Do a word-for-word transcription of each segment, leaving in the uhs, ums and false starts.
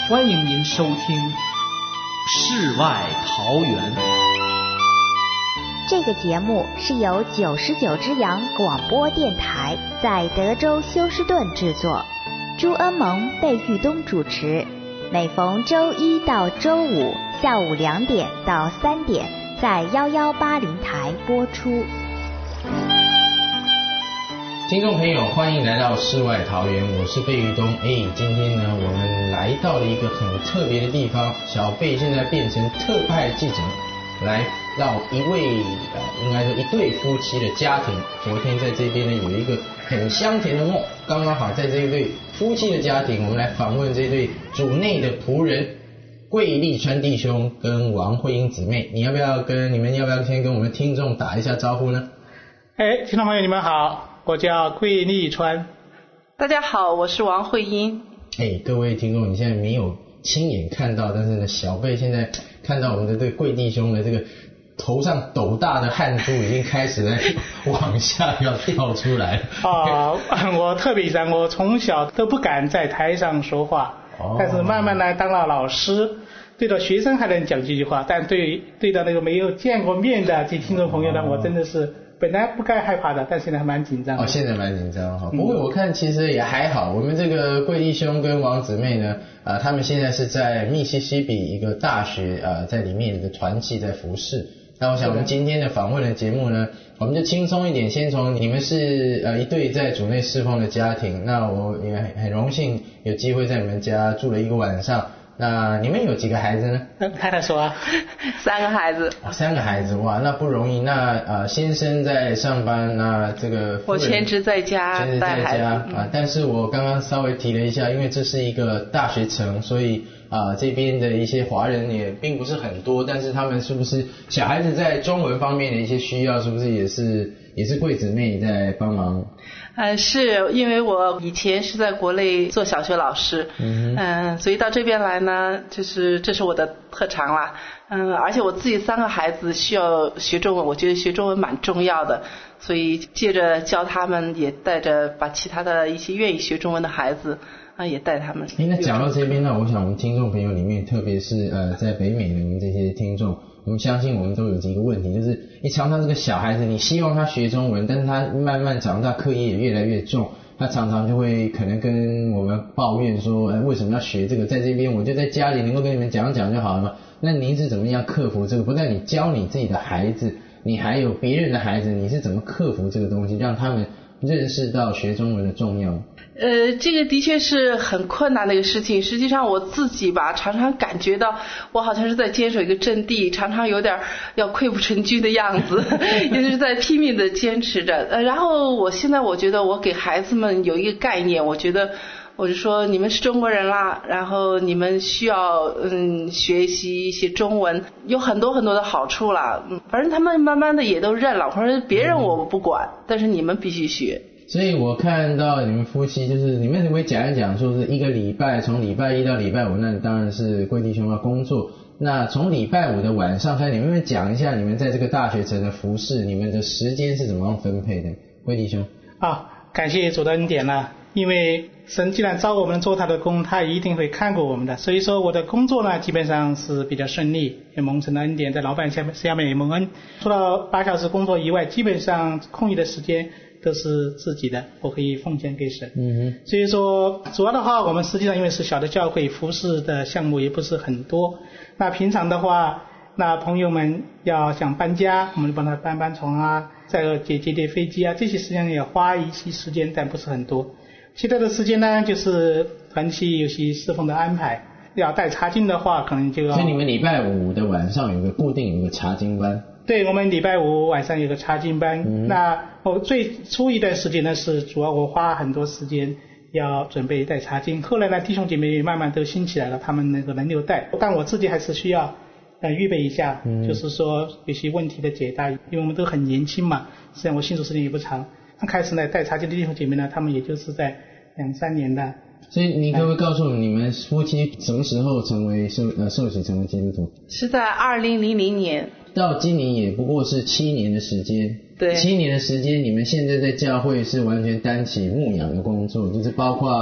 欢迎您收听《世外桃源》。 这个节目是由九十九只羊广播电台在德州休斯顿制作，朱恩蒙、贝玉东主持，每逢周一到周五下午两点到三点在幺幺八零台播出。 听众朋友，欢迎来到世外桃源，我是贝玉东。哎，今天呢，我们来到了一个很特别的地方，小贝现在变成特派记者，来到一位呃，应该说一对夫妻的家庭。昨天在这边呢，有一个很香甜的梦，刚刚好在这一对夫妻的家庭，我们来访问这对主内的仆人桂立川弟兄跟王慧英姊妹。你要不要跟你们要不要先跟我们听众打一下招呼呢？ 哎，听众朋友你们好。我叫桂立川。 大家好，我是王慧英。 哎，各位听众，你现在没有亲眼看到，但是呢，小贝现在看到我们的这个桂弟兄的这个头上斗大的汗珠已经开始在往下要掉出来了。 啊、哦，我特别想，我从小都不敢在台上说话，哦、但是慢慢呢，当了老师，对着学生还能讲几句话，但对对着那个没有见过面的这听众朋友呢，哦、我真的是。本来不该害怕的，但现在还蛮紧张的。 哦，现在蛮紧张哈。不过我看其实也还好，我们这个桂弟兄跟王姊妹呢，啊、呃，他们现在是在密西西比一个大学啊、呃，在里面的团契在服侍。那我想我们今天的访问的节目呢，我们就轻松一点，先从你们是呃一对在主内侍奉的家庭，那我也很很荣幸有机会在你们家住了一个晚上。那你们有几个孩子呢？ 太太说啊， 三个孩子。 哦，三个孩子，哇，那不容易。那呃，先生在上班，那这个我全职在家带孩子啊、嗯。但是我刚刚稍微提了一下，因为这是一个大学城，所以啊、呃，这边的一些华人也并不是很多。但是他们是不是小孩子在中文方面的一些需要，是不是也是也是桂姊妹在帮忙？ 呃，是因为我以前是在国内做小学老师，嗯、呃，所以到这边来呢，就是这是我的特长啦，嗯、呃，而且我自己三个孩子需要学中文，我觉得学中文蛮重要的，所以借着教他们，也带着把其他的一些愿意学中文的孩子啊、呃，也带他们。 那讲到这边呢，我想我们听众朋友里面，特别是呃在北美的我们这些听众。我们相信我们都有几个问题，就是你常常这个小孩子，你希望他学中文，但是他慢慢长大，课业也越来越重，他常常就会可能跟我们抱怨说，哎，为什么要学这个？在这边我就在家里能够跟你们讲讲就好了嘛。那您是怎么样克服这个？不但你教你自己的孩子，你还有别人的孩子，你是怎么克服这个东西，让他们认识到学中文的重要？ 呃，这个的确是很困难的一个事情。实际上我自己吧，常常感觉到我好像是在坚守一个阵地，常常有点要溃不成军的样子，也就是在拼命的坚持着。呃，然后我现在我觉得我给孩子们有一个概念，我觉得我就说你们是中国人啦，然后你们需要嗯学习一些中文，有很多很多的好处啦。嗯，反正他们慢慢的也都认了，或者别人我不管，但是你们必须学。 所以我看到你们夫妻，就是你们可不可以讲一讲，说是一个礼拜从礼拜一到礼拜五，那当然是桂弟兄要工作。那从礼拜五的晚上开始，你们讲一下你们在这个大学城的服事，你们的时间是怎么样分配的？桂弟兄。 啊，感谢主的恩典啦，因为神既然召我们做他的工，他一定会看过我们的，所以说我的工作呢基本上是比较顺利，也蒙神的恩典，在老板下面下面也蒙恩。除了八小时工作以外，基本上空余的时间都是自己的，我可以奉献给神。嗯哼。所以说主要的话，我们实际上因为是小的教会，服事的项目也不是很多。那平常的话，那朋友们要想搬家，我们帮他搬搬床啊，再接接接飞机啊，这些实际上也花一些时间，但不是很多。其他的时间呢，就是团契有些侍奉的安排。要带查经的话，可能就要。 所以你们礼拜五的晚上有个固定有个查经班。 对，我们礼拜五晚上有个查经班。嗯、那我最初一段时间呢，是主要我花很多时间要准备带查经。后来呢，弟兄姐妹慢慢都兴起来了，他们那个轮流带，但我自己还是需要呃预备一下，嗯、就是说有些问题的解答，因为我们都很年轻嘛，实际上我信主时间也不长。刚开始呢，带查经的弟兄姐妹呢，他们也就是在两三年的。 所以你可不可以告诉我们，你们夫妻什么时候成为受呃受洗成为基督徒？ 是在二零零零年。 到今年也不过是七年的时间。 对。 七年的时间，你们现在在教会是完全担起牧养的工作，就是包括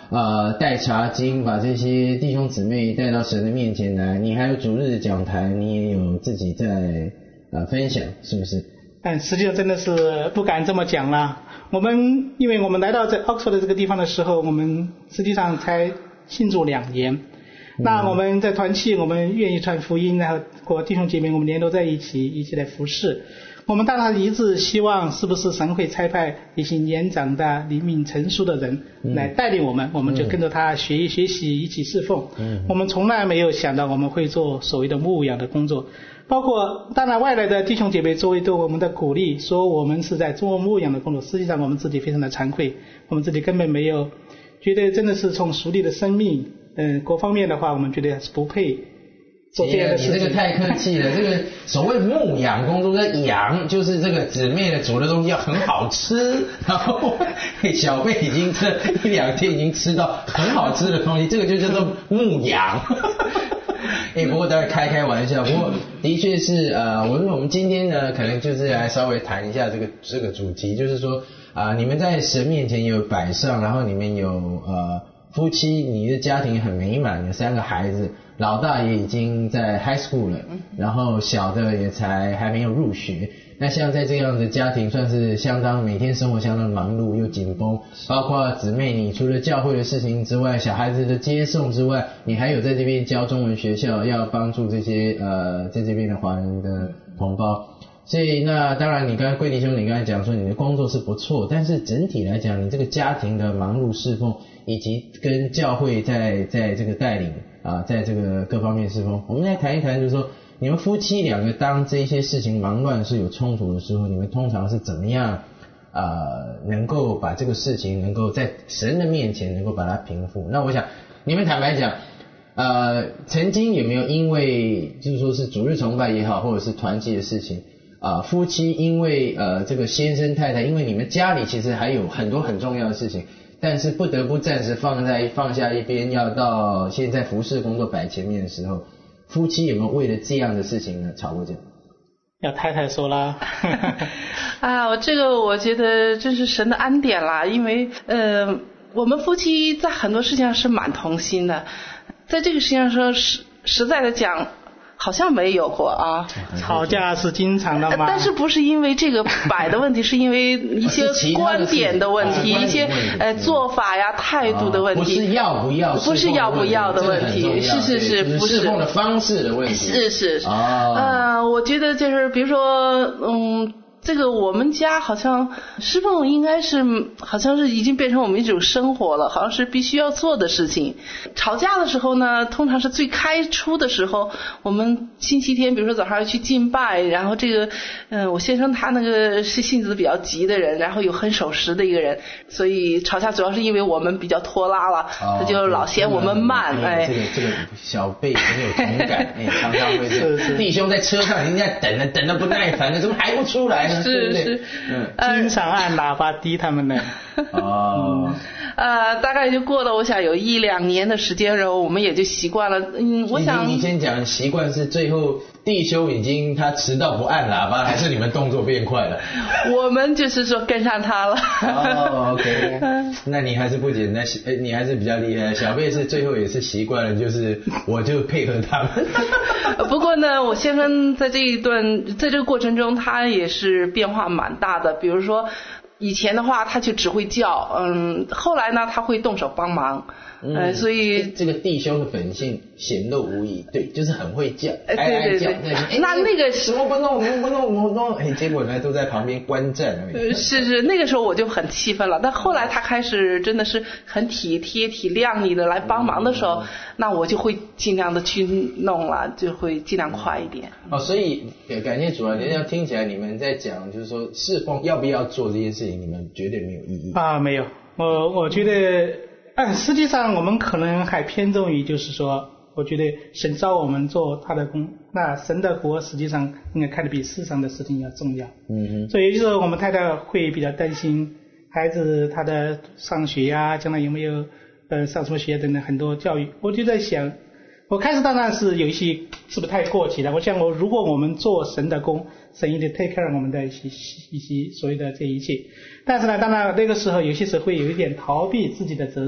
呃带查经，把这些弟兄姊妹带到神的面前来，你还有主日讲坛，你也有自己在呃分享，是不是？ 但实际上真的是不敢这么讲啦。我们因为我们来到在 Oxford 这个地方的时候，我们实际上才信主两年。那我们在团契，我们愿意传福音，然后和弟兄姐妹我们联络在一起，一起来服侍。我们当然一致希望是不是神会差派一些年长的灵命成熟的人来带领我们，嗯、我们就跟着他学一学习，一起侍奉。嗯、我们从来没有想到我们会做所谓的牧养的工作，包括当然外来的弟兄姐妹作为对我们的鼓励，说我们是在做牧养的工作，实际上我们自己非常的惭愧，我们自己根本没有觉得真的是从属灵的生命嗯，各方面的话，我们觉得是不配做这样的事情。 你这个太客气了，这个所谓牧养工作，这养就是这个姊妹的煮的东西要很好吃，然后小贝已经这一两天已经吃到很好吃的东西，这个就叫做牧养。哎，不过大家开开玩笑，不过的确是呃，我们我们今天呢，可能就是来稍微谈一下这个这个主题，就是说啊、呃，你们在神面前有摆上，然后你们有呃。夫妻，你的家庭很美满，有三个孩子，老大也已经在 high school 了，然后小的也才还没有入学。那像在这样的家庭，算是相当每天生活相当忙碌又紧绷，包括姊妹，你除了教会的事情之外，小孩子的接送之外，你还有在这边教中文学校，要帮助这些呃在这边的华人的同胞。所以那当然你刚才贵弟兄你刚才讲说你的工作是不错，但是整体来讲你这个家庭的忙碌侍奉以及跟教会在在这个带领啊，在这个各方面侍奉，我们来谈一谈，就是说你们夫妻两个当这些事情忙乱是有冲突的时候，你们通常是怎么样呃能够把这个事情能够在神的面前能够把它平复？那我想你们坦白讲呃曾经有没有因为就是说是主日崇拜也好，或者是团契的事情啊、呃，夫妻因为呃这个先生太太，因为你们家里其实还有很多很重要的事情，但是不得不暂时放在放下一边，要到现在服侍工作摆前面的时候，夫妻有没有为了这样的事情呢吵过架？ 要太太说啦。 啊，我这个我觉得真是神的恩典啦，因为呃我们夫妻在很多事情上是蛮同心的，在这个事情上实实在的讲。好像没有过啊， 吵架是经常的嘛。 但是不是因为这个摆的问题，是因为一些观点的问题，一些呃做法呀、态度的问题。 不是要不要， 不是要不要的问题，是是是，不是侍奉的方式的问题。 是是是。呃，我觉得就是比如说，嗯。这个我们家好像侍奉应该是好像是已经变成我们一种生活了，好像是必须要做的事情。吵架的时候呢，通常是最开初的时候，我们星期天比如说早上要去敬拜，然后这个嗯、呃，我先生他那个是性子比较急的人，然后又很守时的一个人，所以吵架主要是因为我们比较拖拉了，哦、他就老嫌我们慢。 嗯、哎，这个这个小贝很有同感，哎，常常会这样，弟兄在车上人家等了等了不耐烦了，怎么还不出来呢？ 是是， 嗯，经常按喇叭滴他们呢。 哦， 呃，大概就过了，我想有一两年的时间，然后我们也就习惯了。嗯，我想你先讲习惯是最后弟兄已经他迟到不按喇叭，还是你们动作变快了？ 我们就是说跟上他了。 哦 ，OK， 那你还是不简单，哎，你还是比较厉害。小贝是最后也是习惯了，就是我就配合他们。 不过呢，我先生在这一段在这个过程中，他也是变化蛮大的。比如说，以前的话他就只会叫，嗯，后来呢他会动手帮忙。嗯、呃，所以这个弟兄的本性显露无遗，对，就是很会叫， 哎、呃，对对对， 哎、 那那个什么不弄，什么不弄，什么不弄，哎，结果呢都在旁边观战而已。 是是，那个时候我就很气愤了，但后来他开始真的是很体贴、体谅你的来帮忙的时候，嗯、那我就会尽量的去弄了，就会尽量快一点。 哦，所以感谢主啊，人家听起来你们在讲，就是说侍奉要不要做这件事情，你们绝对没有异议啊，没有，我我觉得。嗯，实际上我们可能还偏重于就是说，我觉得神召我们做他的工，那神的国实际上应该看得比世上的事情要重要。嗯哼。所以就是我们太太会比较担心孩子他的上学呀、啊，将来有没有呃上什么学等等很多教育。我就在想，我开始当然是有一些是不是太过激了？我想我如果我们做神的工，神一定 take care 我们的一些一些所谓的这一切。但是呢，当然那个时候有些时候会有一点逃避自己的责任，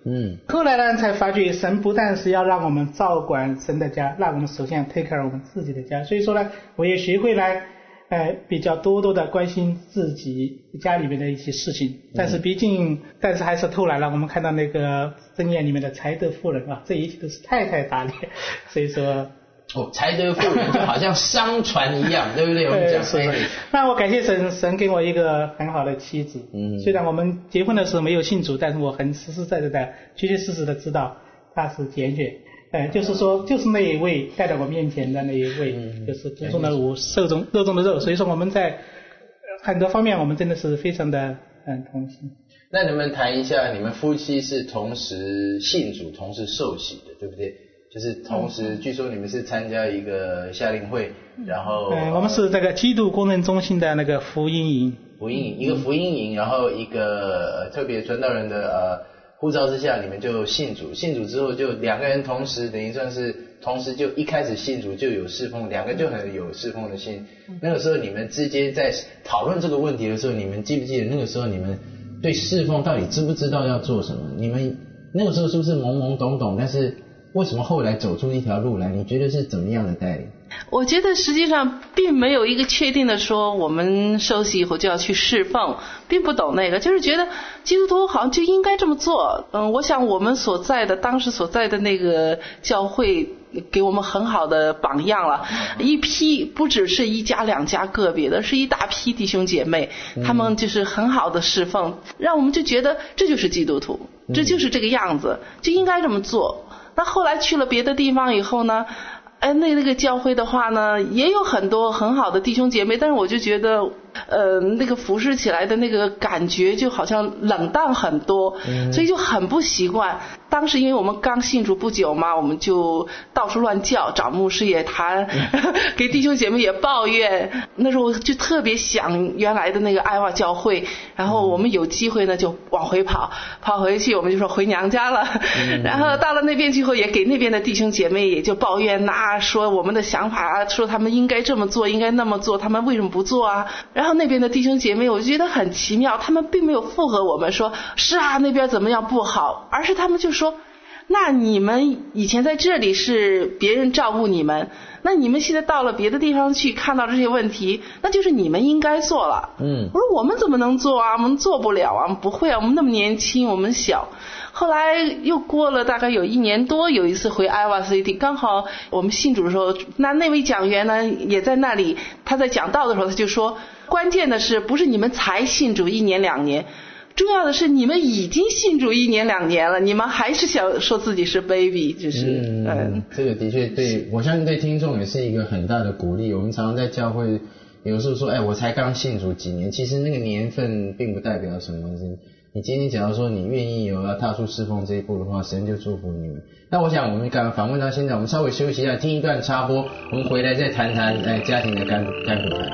嗯， 后来呢才发觉神不但是要让我们照管神的家，让我们首先要 take care 我们自己的家。所以说呢，我也学会了呃比较多多的关心自己家里面的一些事情。但是毕竟，但是还是偷懒了。我们看到那个箴言里面的才德妇人啊，这一切都是太太打理，所以说。 哦，才德妇人就好像商船一样，对不对？我们讲是。那我感谢神，神给我一个很好的妻子。嗯。虽然我们结婚的时候没有信主，但是我很实实在在的、确确实实的知道他是拣选。呃，就是说，就是那一位带到我面前的那一位，嗯、就是猪中的五，肉中肉中的肉。所以说我们在很多方面，我们真的是非常的嗯同心。 那能不能谈一下，你们夫妻是同时信主、同时受洗的，对不对？就是同时，据说你们是参加一个夏令会，然后呃，我们是这个基督工人中心的那个福音营， 福音营一个福音营，然后一个特别传道人的呃呼召之下，你们就信主，信主之后就两个人同时，等于算是同时就一开始信主就有侍奉，两个就很有侍奉的心。那个时候你们之间在讨论这个问题的时候，你们记不记得那个时候你们对侍奉到底知不知道要做什么？你们那个时候是不是懵懵懂懂？但是为什么后来走出一条路来？你觉得是怎么样的带领？ 我觉得实际上并没有一个确定的说我们受洗以后就要去侍奉，并不懂那个，就是觉得基督徒好像就应该这么做。嗯，我想我们所在的当时所在的那个教会给我们很好的榜样了，一批不只是一家两家个别的，是一大批弟兄姐妹，他们就是很好的侍奉，让我们就觉得这就是基督徒，这就是这个样子，就应该这么做。那后来去了别的地方以后呢，哎，那那个教会的话呢，也有很多很好的弟兄姐妹，但是我就觉得，呃，那个服侍起来的那个感觉就好像冷淡很多，嗯、所以就很不习惯。当时因为我们刚信主不久嘛，我们就到处乱叫，找牧师也谈，嗯、给弟兄姐妹也抱怨。那时候就特别想原来的那个爱华教会，然后我们有机会呢就往回跑，跑回去我们就说回娘家了。嗯、然后到了那边之后，也给那边的弟兄姐妹也就抱怨呐、啊，说我们的想法啊，说他们应该这么做，应该那么做，他们为什么不做啊？然后那边的弟兄姐妹，我觉得很奇妙，他们并没有附和我们说是啊那边怎么样不好，而是他们就说。那你们以前在这里是别人照顾你们，那你们现在到了别的地方去看到这些问题，那就是你们应该做了。嗯，我说我们怎么能做啊？我们做不了啊，不会啊，我们那么年轻，我们小。后来又过了大概有一年多，有一次回 Iowa City， 刚好我们信主的时候，那那位讲员呢也在那里，他在讲道的时候他就说，关键的是不是你们才信主一年两年，重要的是你们已经信主一年两年了，你们还是想说自己是 baby， 就是嗯、呃， 这个的确对我相信对听众也是一个很大的鼓励。我们常常在教会有时候说，哎，我才刚信主几年，其实那个年份并不代表什么。你今天假如说你愿意有要踏出侍奉这一步的话，神就祝福你们。那我想我们刚刚访问到现在，我们稍微休息一下，听一段插播，我们回来再谈谈哎家庭的甘甘苦谈。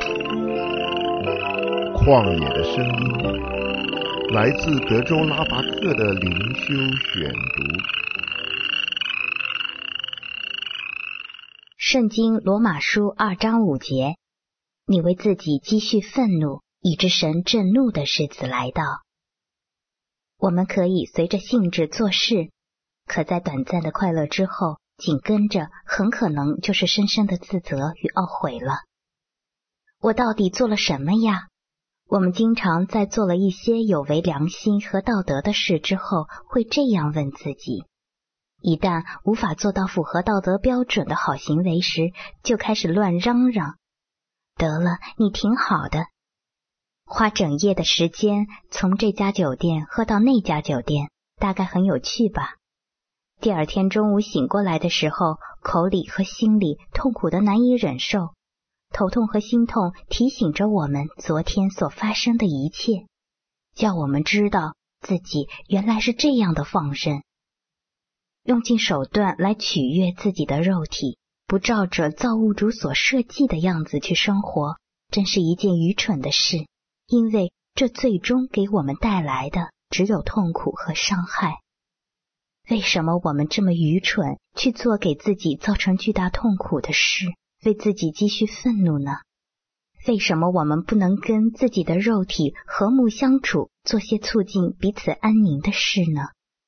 旷野的声音，来自德州拉巴克的灵修选读。 圣经罗马书二章五节，你为自己积蓄愤怒，以致神震怒的日子来到。我们可以随着性质做事，可在短暂的快乐之后，紧跟着很可能就是深深的自责与懊悔了。我到底做了什么呀？我们经常在做了一些有违良心和道德的事之后，会这样问自己。一旦无法做到符合道德标准的好行为时，就开始乱嚷嚷。得了，你挺好的。花整夜的时间从这家酒店喝到那家酒店，大概很有趣吧。第二天中午醒过来的时候，口里和心里痛苦的难以忍受，头痛和心痛提醒着我们昨天所发生的一切，叫我们知道自己原来是这样的放任，用尽手段来取悦自己的肉体，不照着造物主所设计的样子去生活，真是一件愚蠢的事，因为这最终给我们带来的只有痛苦和伤害。为什么我们这么愚蠢，去做给自己造成巨大痛苦的事，为自己积蓄愤怒呢？为什么我们不能跟自己的肉体和睦相处，做些促进彼此安宁的事呢？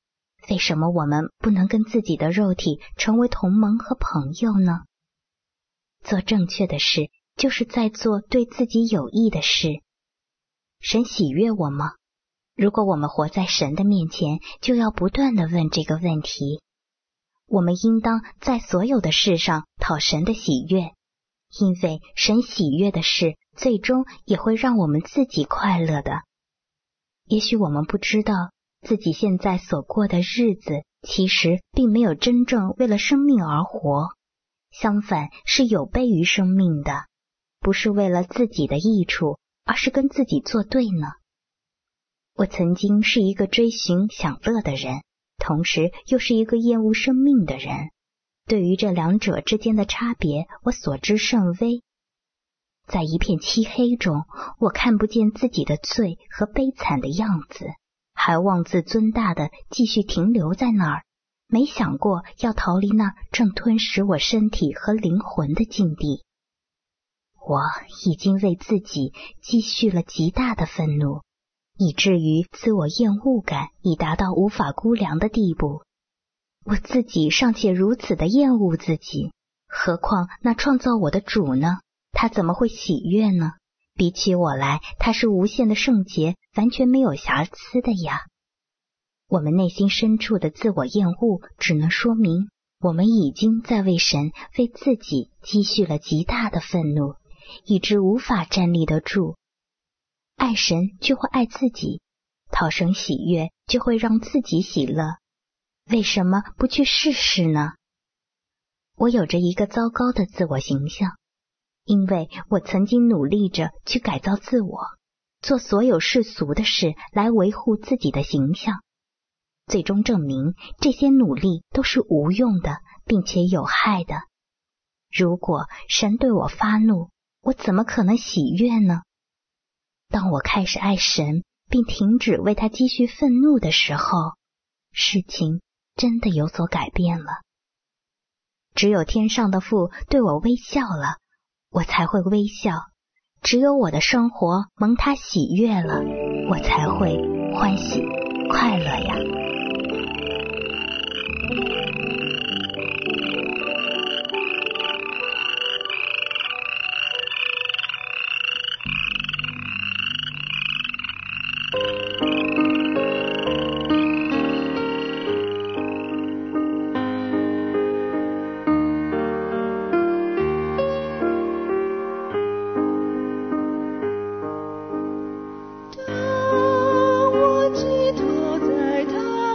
为什么我们不能跟自己的肉体成为同盟和朋友呢？做正确的事，就是在做对自己有益的事。神喜悦我吗？如果我们活在神的面前，就要不断地问这个问题。我们应当在所有的事上讨神的喜悦，因为神喜悦的事，最终也会让我们自己快乐的。也许我们不知道，自己现在所过的日子，其实并没有真正为了生命而活，相反是有悖于生命的，不是为了自己的益处，而是跟自己作对呢。我曾经是一个追寻享乐的人，同时又是一个厌恶生命的人。对于这两者之间的差别，我所知甚微。在一片漆黑中，我看不见自己的罪和悲惨的样子，还妄自尊大的继续停留在那儿，没想过要逃离那正吞噬我身体和灵魂的境地。我已经为自己积蓄了极大的愤怒，以至于自我厌恶感已达到无法估量的地步。我自己尚且如此的厌恶自己，何况那创造我的主呢？他怎么会喜悦呢？比起我来，他是无限的圣洁，完全没有瑕疵的呀。我们内心深处的自我厌恶，只能说明我们已经在为神、为自己积蓄了极大的愤怒，以致无法站立得住。爱神就会爱自己，讨神喜悦就会让自己喜乐。为什么不去试试呢？我有着一个糟糕的自我形象，因为我曾经努力着去改造自我，做所有世俗的事来维护自己的形象，最终证明这些努力都是无用的，并且有害的。如果神对我发怒，我怎么可能喜悦呢？当我开始爱神，并停止为他积蓄愤怒的时候，事情真的有所改变了。只有天上的父对我微笑了，我才会微笑；只有我的生活蒙他喜悦了，我才会欢喜快乐呀。 当我寄托在他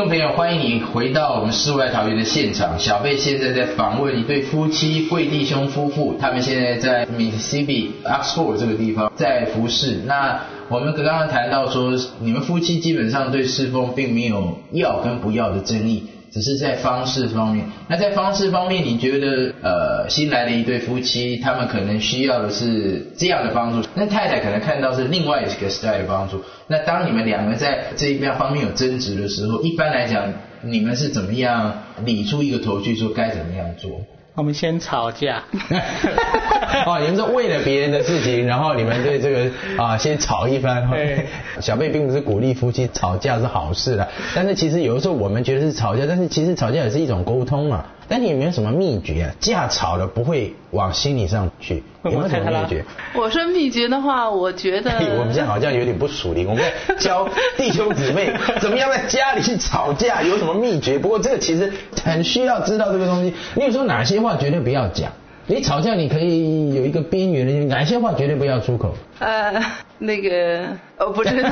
众朋友，欢迎你回到我们世外桃源的现场。小贝现在在访问一对夫妻，贵弟兄夫妇，他们现在在 Mississippi Oxford 这个地方在服侍。那我们刚刚谈到说，你们夫妻基本上对侍奉并没有要跟不要的争议，只是在方式方面。那在方式方面，你觉得呃新来的一对夫妻，他们可能需要的是这样的帮助，那太太可能看到是另外一个 style 的帮助。那当你们两个在这一边方面有争执的时候，一般来讲，你们是怎么样理出一个头绪，说该怎么样做？ 我们先吵架。 哦，你们是为了别人的事情，然后你们对这个啊先吵一番。 对， 小贝并不是鼓励夫妻吵架是好事啦，但是其实有的时候我们觉得是吵架，但是其实吵架也是一种沟通嘛。但你有没有什么秘诀啊？架吵了不会往心理上去，有没有什么秘诀？ 我说秘诀的话，我觉得、 哎、我们现在好像有点不属灵，我们在教弟兄姊妹怎么样在家里去吵架，有什么秘诀？不过这个其实很需要知道这个东西。你有说哪些话绝对不要讲？你吵架你可以有一个边缘的，哪些话绝对不要出口？ 呃，那个我不知道。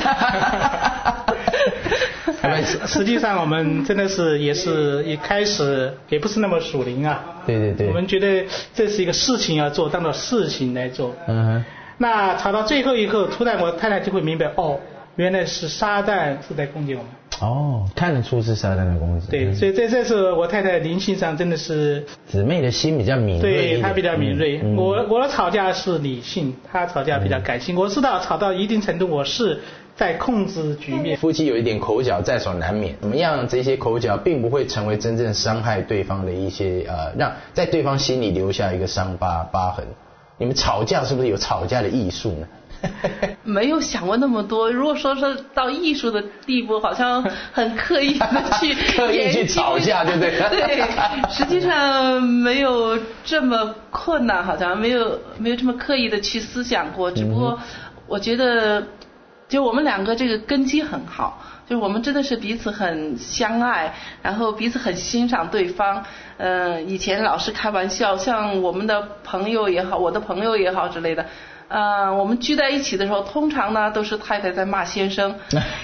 实际上我们真的是也是一开始也不是那么属灵啊。 对对对。 我们觉得这是一个事情要做，当做事情来做。 嗯哼。 那吵到最后以后，突然我太太就会明白，哦，原来是撒旦是在攻击我们。 哦，看得出是撒旦的攻击。 对，所以这这是我太太灵性上真的是姊妹的心比较敏锐一点， 对，她比较敏锐。 嗯、 我我的吵架是理性，她吵架比较感性。嗯、我知道吵到一定程度，我是在控制局面。 夫妻有一点口角在所难免，怎么样？这些口角并不会成为真正伤害对方的一些呃，让在对方心里留下一个伤疤疤痕。你们吵架是不是有吵架的艺术呢？ 没有想过那么多。如果说是到艺术的地步，好像很刻意的去刻意去吵架，对不对？ 对，实际上没有这么困难，好像没有没有这么刻意的去思想过。只不过我觉得，就我们两个这个根基很好，就是我们真的是彼此很相爱，然后彼此很欣赏对方。呃，以前老是开玩笑，像我们的朋友也好，我的朋友也好之类的。呃，我们聚在一起的时候，通常呢都是太太在骂先生，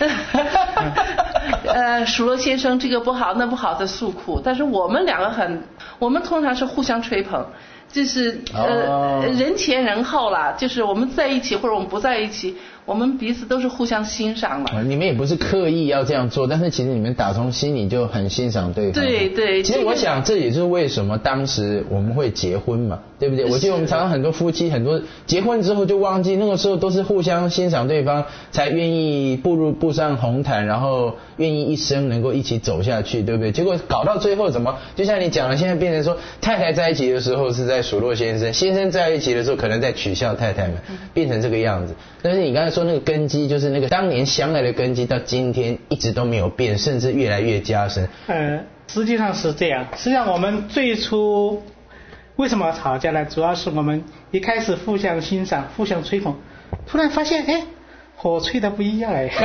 呃，数落先生这个不好那不好的诉苦。但是我们两个很，我们通常是互相吹捧，就是呃、哦、人前人后啦，就是我们在一起或者我们不在一起，我们彼此都是互相欣赏了。 你们也不是刻意要这样做，但是其实你们打从心里就很欣赏对方。 对对。 其实我想这也是为什么当时我们会结婚嘛，对不对？我记得我们常常很多夫妻很多结婚之后就忘记，那个时候都是互相欣赏对方，才愿意步入步上红毯，然后愿意一生能够一起走下去，对不对？结果搞到最后怎么？就像你讲的，现在变成说太太在一起的时候是在数落先生，先生在一起的时候可能在取笑太太们，变成这个样子。但是你刚才说那个根基，就是那个当年相爱的根基，到今天一直都没有变，甚至越来越加深。 呃，实际上是这样。实际上我们最初为什么吵架呢？主要是我们一开始互相欣赏、互相吹捧，突然发现，哎，火吹的不一样哎。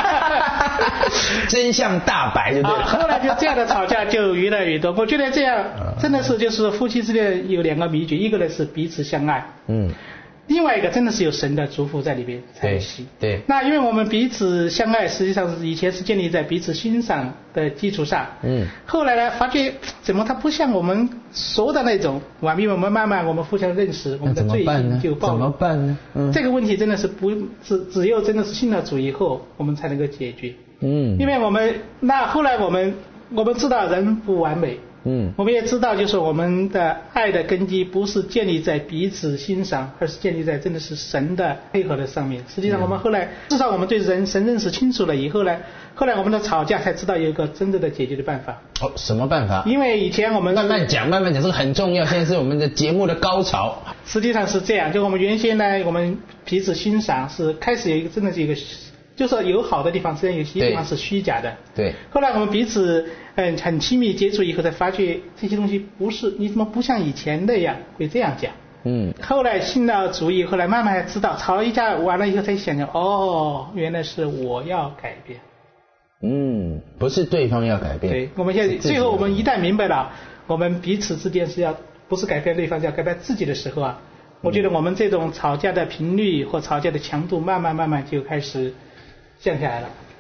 真相大白，对不对？ 啊，后来就这样的吵架就越来越多。我觉得这样真的是就是夫妻之间有两个秘诀，一个呢是彼此相爱，嗯。另外一个真的是有神的祝福在里边才行。 对。 那因为我们彼此相爱，实际上是以前是建立在彼此欣赏的基础上。嗯。后来呢，发觉怎么它不像我们说的那种完美，我们慢慢我们互相认识，我们的罪行就暴露。 怎么办呢？ 嗯。这个问题真的是不只只有真的是信了主以后，我们才能够解决。嗯。因为我们那后来我们我们知道人不完美。嗯，我们也知道，就是我们的爱的根基不是建立在彼此欣赏，而是建立在真的是神的配合的上面。实际上，我们后来至少我们对人神认识清楚了以后呢，后来我们的吵架才知道有一个真正的解决的办法。 哦，什么办法？ 因为以前我们慢慢讲，慢慢讲，这个很重要。现在是我们的节目的高潮。 实际上是这样，就我们原先呢，我们彼此欣赏是开始有一个真的是一个。就是有好的地方，实际上有些地方是虚假的。 对。 后来我们彼此嗯很亲密接触以后，才发觉这些东西不是你怎么不像以前那样会这样讲。嗯。后来信了主意，后来慢慢知道，吵了一架完了以后才想想，哦，原来是我要改变。 嗯，不是对方要改变。 对，我们现在最后我们一旦明白了，我们彼此之间是要不是改变对方，是要改变自己的时候啊，我觉得我们这种吵架的频率或吵架的强度，慢慢慢慢就开始降下来了。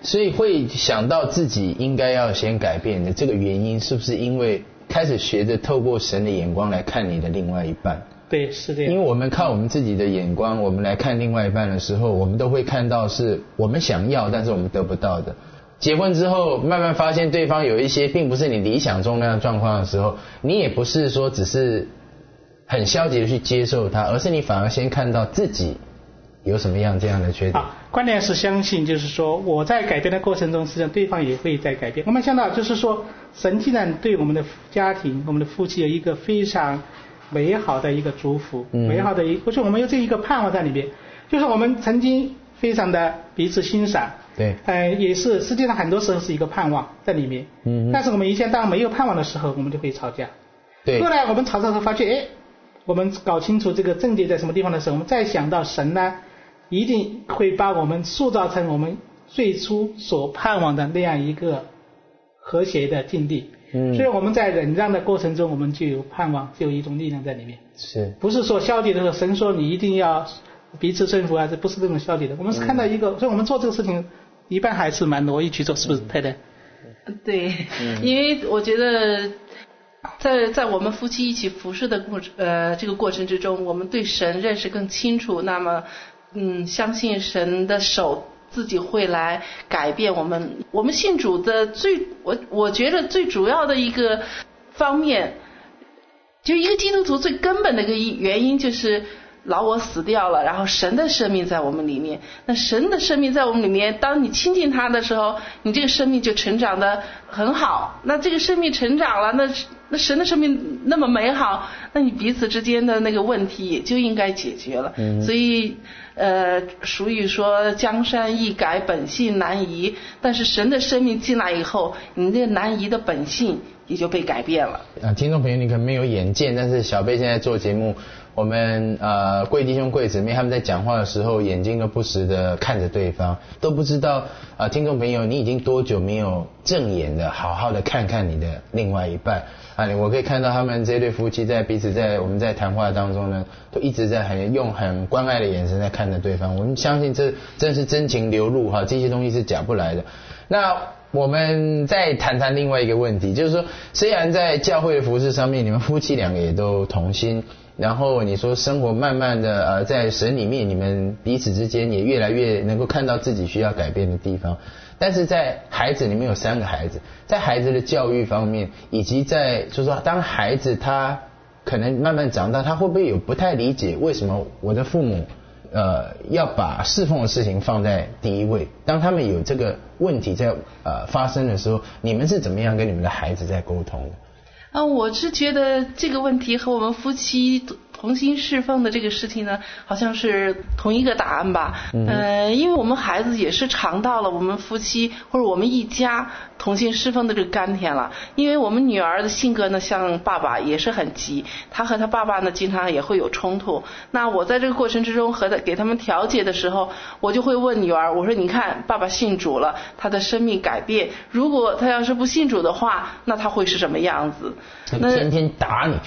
所以会想到自己应该要先改变的这个原因，是不是因为开始学着透过神的眼光来看你的另外一半？ 对，是这样。 因为我们靠我们自己的眼光，我们来看另外一半的时候，我们都会看到是我们想要，但是我们得不到的。结婚之后，慢慢发现对方有一些并不是你理想中那样状况的时候，你也不是说只是很消极的去接受它，而是你反而先看到自己有什么样这样的缺点。 啊，关键是相信，就是说我在改变的过程中，实际上对方也会在改变。我们想到就是说，神既然对我们的家庭、我们的夫妻有一个非常美好的一个祝福，嗯、美好的一，或者我们有这一个盼望在里面，就是我们曾经非常的彼此欣赏， 对， 呃，也是实际上很多时候是一个盼望在里面，嗯，但是我们以前当没有盼望的时候，我们就会吵架， 对， 后来我们吵吵后发觉，哎，我们搞清楚这个症结在什么地方的时候，我们再想到神呢，一定会把我们塑造成我们最初所盼望的那样一个和谐的境地。嗯，所以我们在忍让的过程中，我们就有盼望，就有一种力量在里面。 是， 不是说消极的时候，神说你一定要彼此顺服啊，这不是这种消极的。我们是看到一个，嗯、所以我们做这个事情，一般还是蛮乐意去做，是不是，太太？ 对，嗯、因为我觉得在在我们夫妻一起服侍的过程呃这个过程之中，我们对神认识更清楚，那么嗯，相信神的手自己会来改变我们。我们信主的最我我觉得最主要的一个方面，就一个基督徒最根本的一个原因就是老我死掉了，然后神的生命在我们里面。那神的生命在我们里面，当你亲近他的时候，你这个生命就成长得很好。那这个生命成长了，那那神的生命那么美好，那你彼此之间的那个问题也就应该解决了。嗯、所以呃，俗语说江山易改，本性难移。但是神的生命进来以后，你那个难移的本性也就被改变了。 啊，听众朋友，你可能没有眼见，但是小贝现在做节目，我们呃贵弟兄贵姊妹他们在讲话的时候，眼睛都不时的看着对方，都不知道啊、呃，听众朋友，你已经多久没有正眼的好好的看看你的另外一半啊？我可以看到他们这对夫妻在彼此在我们在谈话当中呢，都一直在很用很关爱的眼神在看着对方。我们相信这真是真情流露哈，这些东西是假不来的。那我们再谈谈另外一个问题，就是说，虽然在教会的服事上面，你们夫妻两个也都同心，然后你说生活慢慢的呃，在神里面，你们彼此之间也越来越能够看到自己需要改变的地方。但是在孩子，你们有三个孩子，在孩子的教育方面，以及在就是说，当孩子他可能慢慢长大，他会不会有不太理解为什么我的父母呃，要把侍奉的事情放在第一位。当他们有这个问题在呃发生的时候，你们是怎么样跟你们的孩子在沟通的？ 啊，我是觉得这个问题和我们夫妻同心侍奉的这个事情呢，好像是同一个答案吧。嗯、呃，因为我们孩子也是尝到了我们夫妻或者我们一家同心侍奉的这个甘甜了。因为我们女儿的性格呢，像爸爸也是很急，她和她爸爸呢经常也会有冲突。那我在这个过程之中和他给他们调解的时候，我就会问女儿，我说你看，爸爸信主了，他的生命改变，如果他要是不信主的话，那他会是什么样子？ 那天天打你。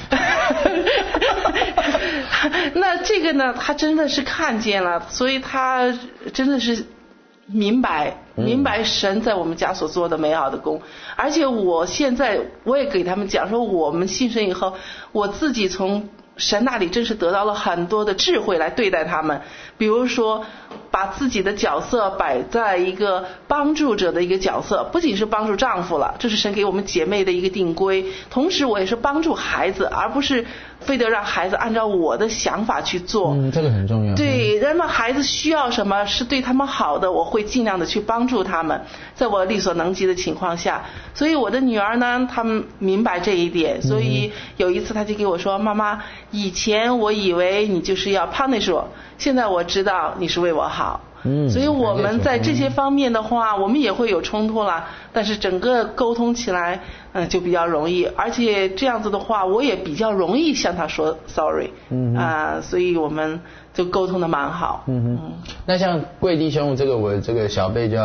那这个呢，他真的是看见了，所以他真的是明白明白神在我们家所做的美好的工。而且我现在我也给他们讲说，我们信神以后，我自己从神那里真是得到了很多的智慧来对待他们。比如说把自己的角色摆在一个帮助者的一个角色，不仅是帮助丈夫了，这是神给我们姐妹的一个定规，同时我也是帮助孩子，而不是非得让孩子按照我的想法去做。 嗯，这个很重要。 对，那么孩子需要什么是对他们好的，我会尽量的去帮助他们，在我力所能及的情况下。所以我的女儿呢，他们明白这一点，所以有一次她就给我说，妈妈，以前我以为你就是要 punish 我，现在我知道你是为我好。嗯，所以我们在这些方面的话，我们也会有冲突啦，但是整个沟通起来嗯、呃、就比较容易，而且这样子的话我也比较容易向他说 sorry。 嗯啊、呃，所以我们就沟通的蛮好。嗯嗯，那像贵弟兄这个，我这个小贝就要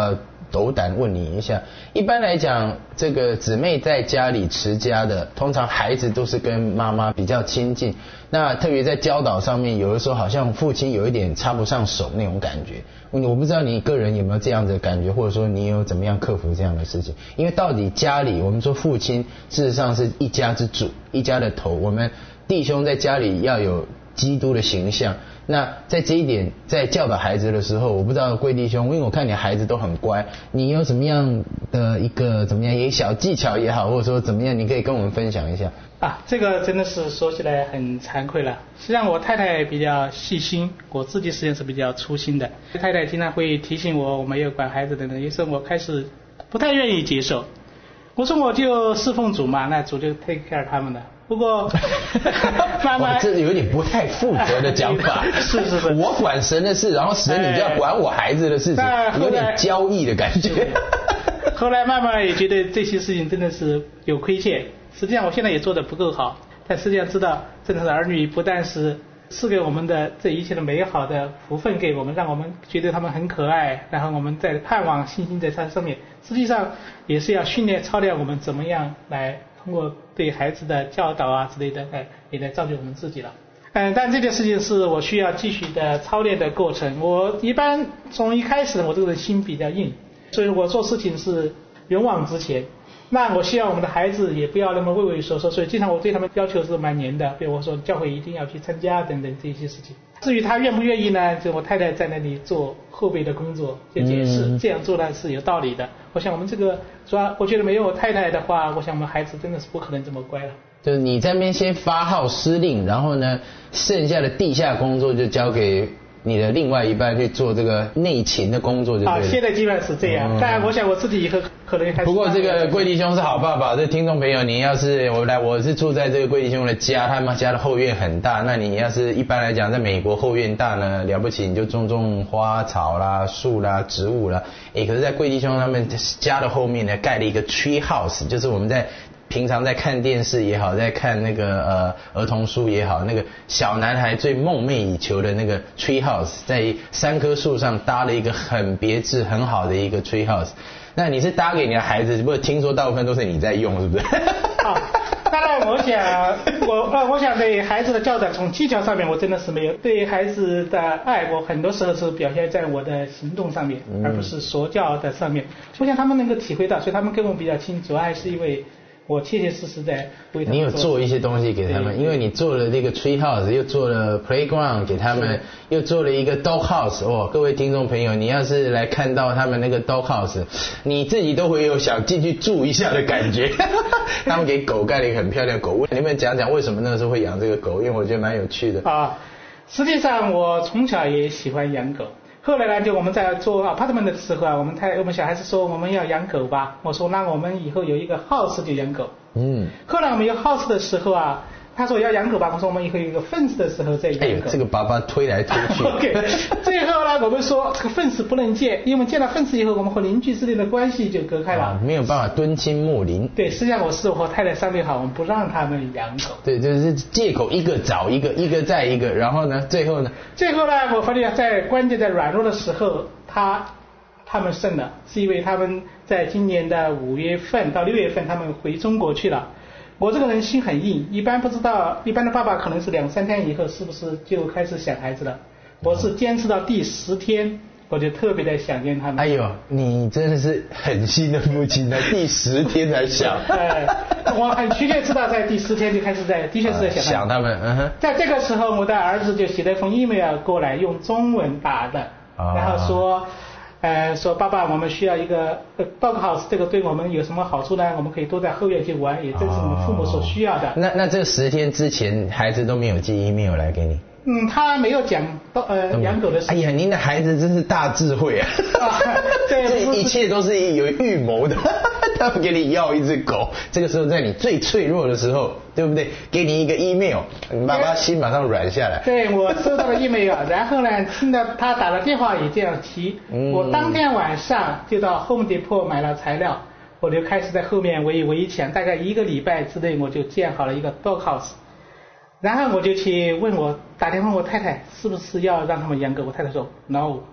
斗胆问你一下，一般来讲，这个姊妹在家里持家的，通常孩子都是跟妈妈比较亲近，那特别在教导上面，有的时候好像父亲有一点插不上手那种感觉。我不知道你个人有没有这样的感觉，或者说你有怎么样克服这样的事情？因为到底家里，我们说父亲事实上是一家之主，一家的头，我们弟兄在家里要有基督的形象。那在这一点，在教导孩子的时候，我不知道贵弟兄，因为我看你孩子都很乖，你有什么样的一个怎么样一个小技巧也好，或者说怎么样，你可以跟我们分享一下。 啊，这个真的是说起来很惭愧了。实际上我太太比较细心，我自己实际上是比较粗心的。太太经常会提醒我我没有管孩子的人，有时候我开始不太愿意接受。我说我就侍奉主嘛，那主就 take care 他们的。不过慢慢这有点不太负责的讲法。 是是是， 我管神的事，然后神你就要管我孩子的事情，有点交易的感觉。 后来慢慢也觉得这些事情真的是有亏欠。实际上我现在也做得不够好，但实际上知道真的是儿女不但是赐给我们的这一切的美好的福分给我们，让我们觉得他们很可爱，然后我们在盼望信心在他上面，实际上也是要训练操练我们怎么样来通过对孩子的教导啊之类的，哎，也来造就我们自己了。嗯，但这件事情是我需要继续的操练的过程。我一般从一开始我这个人心比较硬，所以我做事情是勇往直前。那我希望我们的孩子也不要那么畏畏缩缩，所以经常我对他们要求是蛮严的，比如我说教会一定要去参加等等这些事情。至于他愿不愿意呢，就我太太在那里做后备的工作，就解释、嗯、这样做呢是有道理的。我想我们这个主要我觉得没有我太太的话，我想我们孩子真的是不可能这么乖了。 就是你在那边先发号施令，然后呢剩下的地下工作就交给你的另外一半去做这个内勤的工作就对了。啊， 现在基本上是这样。当然、嗯、我想我自己以后可能还是。 不过这个贵弟兄是好爸爸，这听众朋友，你要是我来，我是住在这个贵弟兄的家，他们家的后院很大，那你要是一般来讲在美国后院大呢，了不起你就种种花草啦、树啦、植物啦。诶，可是在贵弟兄他们家的后面呢，盖了一个 tree house， 就是我们在平常在看电视也好，在看那个呃儿童书也好，那个小男孩最梦寐以求的那个 tree house， 在三棵树上搭了一个很别致很好的一个 tree house。那你是搭给你的孩子，不过听说大部分都是你在用，是不是？ 啊，当然我想我呃我想对孩子的教导，从技巧上面我真的是没有，对孩子的爱我很多时候是表现在我的行动上面，嗯、而不是说教的上面。我想他们能够体会到，所以他们跟我比较亲，主要还是因为我切切实实在为他们做。你有做一些东西给他们，因为你做了这个 tree house， 又做了 playground 给他们，又做了一个 dog house。哦，各位听众朋友，你要是来看到他们那个 dog house， 你自己都会有想进去住一下的感觉。他们给狗盖了一个很漂亮的狗屋，你们讲讲为什么那个时候会养这个狗？因为我觉得蛮有趣的。 啊，实际上我从小也喜欢养狗。后来呢，就我们在做 apartment 的时候啊，我们太我们小孩子说我们要养狗吧，我说那我们以后有一个 house 就养狗。嗯。后来我们有 house 的时候啊，他说要养狗吧，我说我们以后有一个 fence 的时候再养狗。哎呦， 这个爸爸推来推去。 OK。最后呢，我们说这个 fence 不能建，因为我们建了 fence 以后，我们和邻居之间的关系就隔开了， 啊、没有办法敦亲睦邻。 对，实际上我是我和太太商量好，我们不让他们养狗。 对，就是借口一个找一个，一个再一个，然后呢，最后呢？ 最后呢，我发现在关键在软弱的时候，他他们胜了，是因为他们在今年的五月份到六月份，他们回中国去了。我这个人心很硬，一般不知道，一般的爸爸可能是两三天以后是不是就开始想孩子了。我是坚持到第十天，我就特别的想念他们。 哎呦，你真的是狠心的父亲呢，第十天才想。 呃，我很确切知道，在第十天就开始在，的确是在想他们。 想他们，嗯哼。 在这个时候，我的儿子就写了一封 email 过来，用中文打的，哦、然后说。呃，说爸爸，我们需要一个 dog house， 这个对我们有什么好处呢？我们可以都在后院去玩，也正是我们父母所需要的。哦、 那那这十天之前，孩子都没有寄 email 来给你？ 嗯，他没有讲到呃养狗的事情。 哎呀，您的孩子真是大智慧啊！啊对，这一切都是有预谋的。他们给你要一只狗，这个时候在你最脆弱的时候，对不对？给你一个 email， 你爸爸心马上软下来。 对，我收到了 email， 然后呢，听到他打了电话也这样提，嗯、我当天晚上就到 Home Depot 买了材料，我就开始在后面围围墙，大概一个礼拜之内我就建好了一个 dog house。然后我就去问我打电话问我太太是不是要让他们养狗，我太太说 no，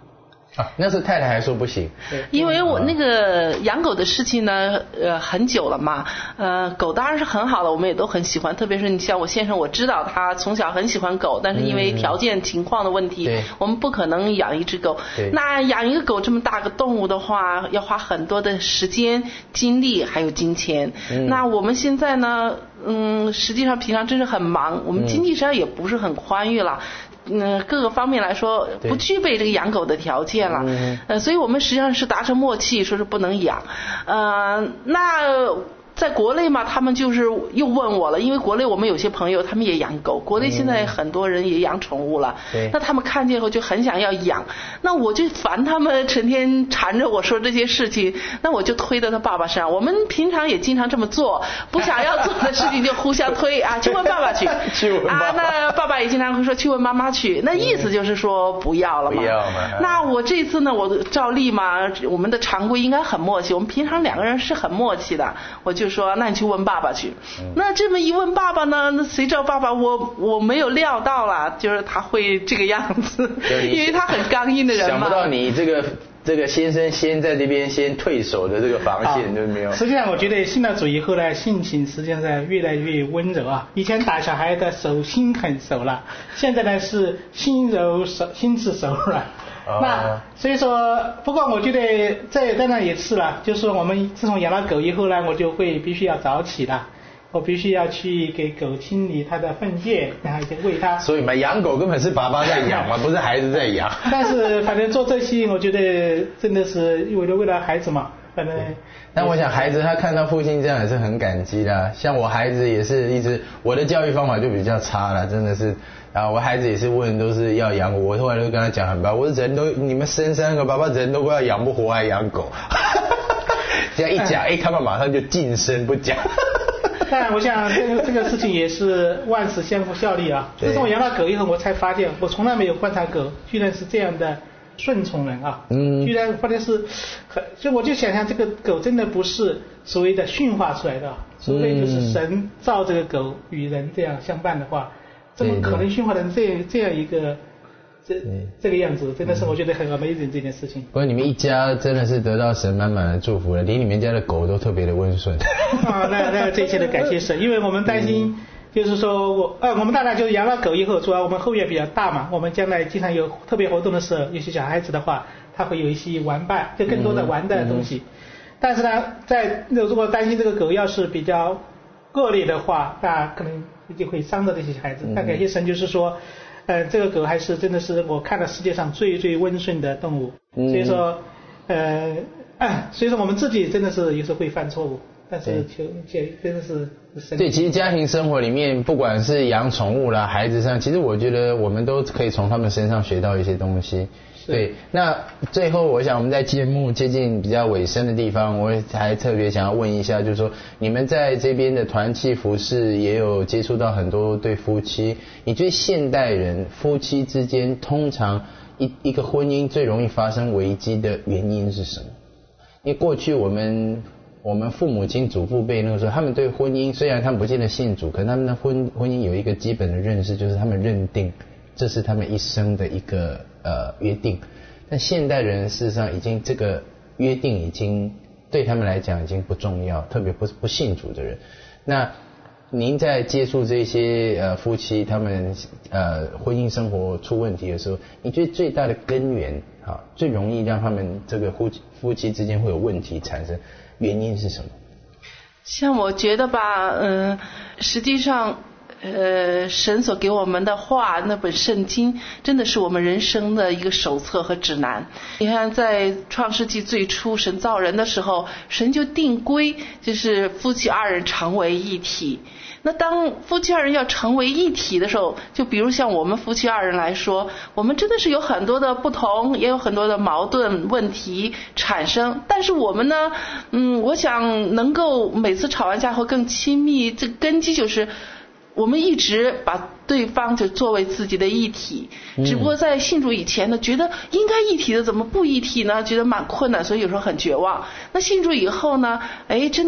啊，那是太太还说不行， 因为我那个养狗的事情呢，呃，很久了嘛，呃，狗当然是很好的，我们也都很喜欢，特别是你像我先生，我知道他从小很喜欢狗，但是因为条件情况的问题， 嗯、 我们不可能养一只狗。那养一个狗这么大个动物的话，要花很多的时间、精力还有金钱。嗯、那我们现在呢，嗯，实际上平常真是很忙，我们经济上也不是很宽裕了。嗯，各个方面来说不具备这个养狗的条件了，嗯、呃，所以我们实际上是达成默契，说是不能养，呃，那在国内嘛，他们就是又问我了，因为国内我们有些朋友他们也养狗，国内现在很多人也养宠物了，嗯、那他们看见后就很想要养，那我就烦他们成天缠着我说这些事情，那我就推到他爸爸身上。我们平常也经常这么做，不想要做的事情就互相推啊，去问爸爸去， 去问爸爸啊， 那爸爸也经常会说去问妈妈去，那意思就是说不要了嘛。 不要嘛。 那我这次呢，我照例嘛，我们的常规应该很默契，我们平常两个人是很默契的，我就说那你去问爸爸去。嗯、那这么一问爸爸呢，那谁知道爸爸我我没有料到了，就是他会这个样子，因为他很刚硬的人嘛。 想不到你这个这个先生先在这边先退守的这个防线都没有。 实际上我觉得信了主以后呢，性情实际上是越来越温柔啊。以前打小孩的手心很熟了，现在呢是心柔手心慈手软。哦、那所以说，不过我觉得这当然也是了，就是说我们自从养了狗以后呢，我就会必须要早起了。我必须要去给狗清理它的粪便，然后就喂它。 所以嘛，养狗根本是爸爸在养嘛，不是孩子在养。 但是反正做这些，我觉得真的是为了为了孩子嘛，反正。 但我想孩子他看到父亲这样也是很感激的。像我孩子也是一直，我的教育方法就比较差了，真的是。然后我孩子也是问都是要养我，我后来就跟他讲很白，我说人都你们生三个，爸爸人都快要养不活，还养狗。这样一讲，哎，他们马上就噤声不讲。 但我想这个这个事情也是万事相互效力啊。自从我养了狗以后，我才发现我从来没有观察狗居然是这样的顺从人啊。嗯。居然发现是很，所以我就想象这个狗真的不是所谓的驯化出来的，除非就是神造这个狗与人这样相伴的话，怎么可能驯化成这样这样一个这这个样子？真的是我觉得很 amazing 这件事情。 不过你们一家真的是得到神满满的祝福了，连你们家的狗都特别的温顺。 啊，那那这些的感谢神，因为我们担心，就是说我呃我们大概就是养了狗以后，主要我们后院比较大嘛，我们将来经常有特别活动的时候，有些小孩子的话，他会有一些玩伴，就更多的玩的东西。嗯嗯、但是呢，在如果担心这个狗要是比较恶劣的话，那可能就会伤到这些孩子。但感谢神就是说。呃，这个狗还是真的是我看到世界上最最温顺的动物，嗯、所以说，呃，啊，所以说我们自己真的是有时候会犯错误，但是求求真的是神。 对，其实家庭生活里面，不管是养宠物啦，孩子上，其实我觉得我们都可以从他们身上学到一些东西。对，那最后我想我们在节目接近比较尾声的地方，我还特别想要问一下，就是说你们在这边的团契服事也有接触到很多对夫妻，你觉得现代人夫妻之间通常一一个婚姻最容易发生危机的原因是什么？因为过去我们我们父母亲祖父辈那个时候，他们对婚姻虽然他们不见得信主，可是他们的婚婚姻有一个基本的认识，就是他们认定这是他们一生的一个呃约定。但现代人事实上已经这个约定已经对他们来讲已经不重要，特别不不信主的人。那您在接触这些呃夫妻他们呃婚姻生活出问题的时候，你觉得最大的根源啊，最容易让他们这个夫夫妻之间会有问题产生，原因是什么？ 像我觉得吧，嗯、呃，实际上。呃，神所给我们的话，那本圣经真的是我们人生的一个手册和指南。你看，在创世纪最初神造人的时候，神就定规，就是夫妻二人成为一体。那当夫妻二人要成为一体的时候，就比如像我们夫妻二人来说，我们真的是有很多的不同，也有很多的矛盾问题产生。但是我们呢，嗯，我想能够每次吵完架后更亲密，这根基就是我们一直把对方就作为自己的一体，只不过在信主以前呢，觉得应该一体的，怎么不一体呢？觉得蛮困难，所以有时候很绝望。那信主以后呢，哎，真的就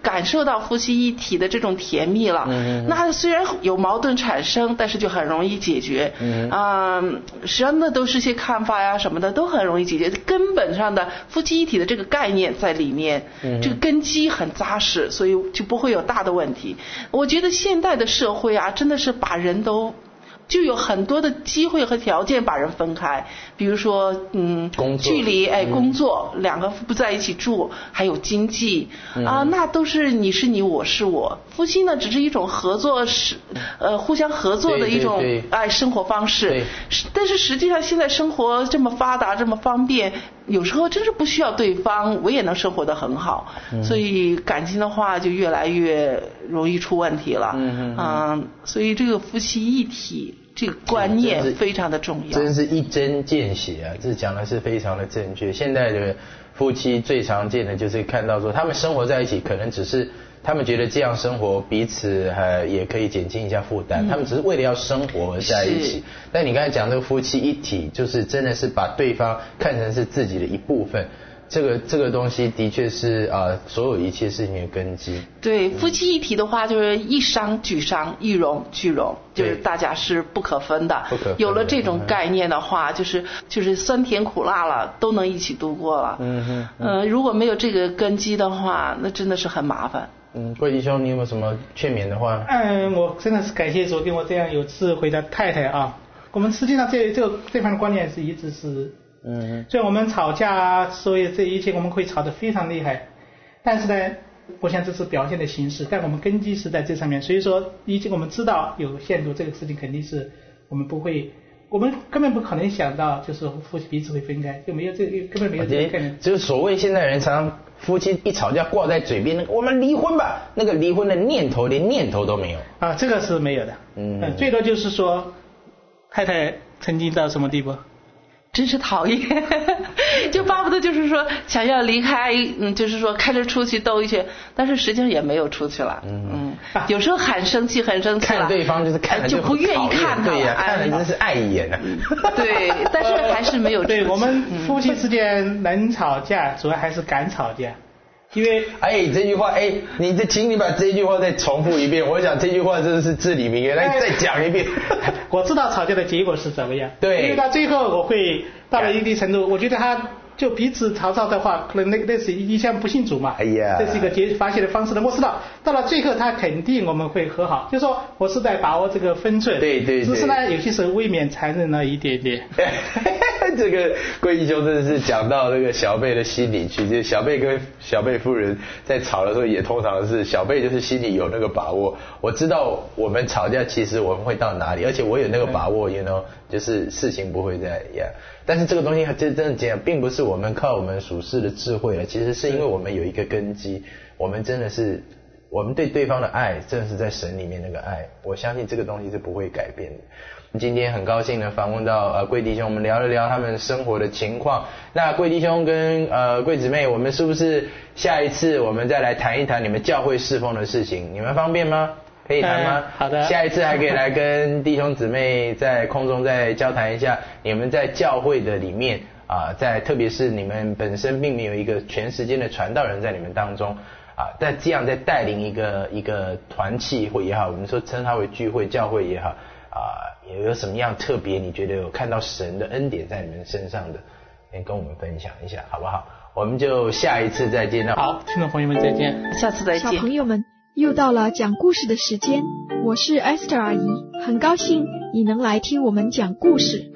感受到夫妻一体的这种甜蜜了。嗯、那虽然有矛盾产生，但是就很容易解决。嗯啊、呃，实际上那都是些看法呀什么的，都很容易解决。根本上的夫妻一体的这个概念在里面，嗯、这个根基很扎实，所以就不会有大的问题。我觉得现代的社会啊，真的是把人都。就有很多的机会和条件把人分开，比如说，嗯，距离，哎，工作，嗯、两个不在一起住，还有经济，嗯、啊，那都是你是你，我是我。夫妻呢，只是一种合作，是呃互相合作的一种对对对哎生活方式。但是实际上现在生活这么发达，这么方便，有时候真是不需要对方，我也能生活得很好。嗯、所以感情的话就越来越容易出问题了。嗯嗯。啊，所以这个夫妻一体。这个观念非常的重要， 真是一针见血啊！这讲的是非常的正确。现在的夫妻最常见的就是看到说，他们生活在一起，可能只是他们觉得这样生活彼此呃也可以减轻一下负担，嗯、他们只是为了要生活而在一起。但你刚才讲这个夫妻一体，就是真的是把对方看成是自己的一部分。这个这个东西的确是啊、呃，所有一切事情的根基。 对，夫妻一体的话，就是一商俱商，一荣俱荣，就是大家是不可分的。不可分的。有了这种概念的话，嗯、就是就是酸甜苦辣了，都能一起度过了。嗯哼。嗯、呃，如果没有这个根基的话，那真的是很麻烦。 嗯，贵弟兄，你有没有什么劝勉的话？ 嗯，我真的是感谢主给我这样有智慧的太太啊。我们实际上这这个这方面的观念是一直是。嗯，虽然我们吵架，所以这一切我们会吵得非常厉害，但是呢，我想这是表现的形式，但我们根基是在这上面。所以说，已经我们知道有限度，这个事情肯定是我们不会，我们根本不可能想到就是夫妻彼此会分开，就没有这个根本没有这个概念。 就是所谓现在人常常夫妻一吵架挂在嘴边那个我们离婚吧，那个离婚的念头连念头都没有啊，这个是没有的。嗯，嗯最多就是说太太曾经到什么地步。 真是讨厌，就巴不得就是说想要离开，嗯，就是说开着出去兜一圈，但是实际上也没有出去了，嗯嗯，啊、有时候很生气，很生气了， 看对方就是看了就就不愿意看他， 对呀、啊，看了真是碍眼啊， 对，但是还是没有出去。 对我们夫妻之间能吵架，主要还是敢吵架。因为哎，这句话哎，你这请你把这句话再重复一遍。我想这句话真的是至理名言，来再讲一遍。 我知道吵架的结果是怎么样， 对， 因为到最后我会到了一定程度，我觉得他就彼此吵吵的话，可能那那是一向不信主嘛，哎呀，这是一个解发泄的方式的。我知道到了最后他肯定我们会和好，就是说我是在把握这个分寸， 对对对， 只是呢有些时候未免残忍了一点点。 这个贵弟兄真的是讲到那个小贝的心里去，就是小贝跟小贝夫人在吵的时候，也通常是小贝就是心里有那个把握，我知道我们吵架其实我们会到哪里，而且我有那个把握 you know 就是事情不会再一样。但是这个东西真真的讲，并不是我们靠我们属世的智慧了，其实是因为我们有一个根基，我们真的是我们对对方的爱，真的是在神里面那个爱，我相信这个东西是不会改变的。今天很高兴的访问到呃贵弟兄，我们聊了聊他们生活的情况。那贵弟兄跟呃贵姊妹，我们是不是下一次我们再来谈一谈你们教会侍奉的事情？你们方便吗？可以谈吗？ 嗯、好的。 下一次还可以来跟弟兄姊妹在空中再交谈一下，你们在教会的里面啊、呃，在特别是你们本身并没有一个全时间的传道人在你们当中啊，在这样在带领一个一个团契会也好，我们说称它为聚会教会也好啊。有有什么样特别你觉得有看到神的恩典在你们身上的，可以跟我们分享一下好不好？我们就下一次再见了。 好，听众朋友们再见， 下次再见。 小朋友们，又到了讲故事的时间，我是 Esther 阿姨，很高兴你能来听我们讲故事。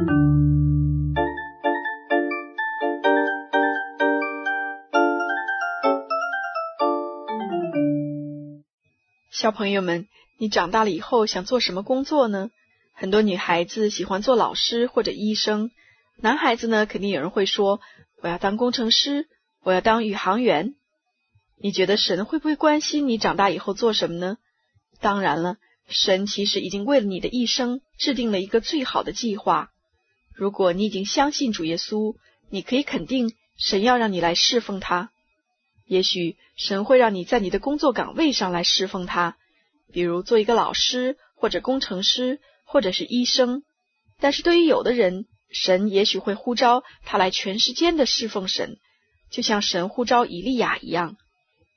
小朋友们，你长大了以后想做什么工作呢？很多女孩子喜欢做老师或者医生，男孩子呢，肯定有人会说我要当工程师，我要当宇航员。你觉得神会不会关心你长大以后做什么呢？当然了，神其实已经为了你的一生制定了一个最好的计划。如果你已经相信主耶稣，你可以肯定神要让你来侍奉他。也许神会让你在你的工作岗位上来侍奉他，比如做一个老师或者工程师或者是医生。但是对于有的人，神也许会呼召他来全时间的侍奉神，就像神呼召以利亚一样。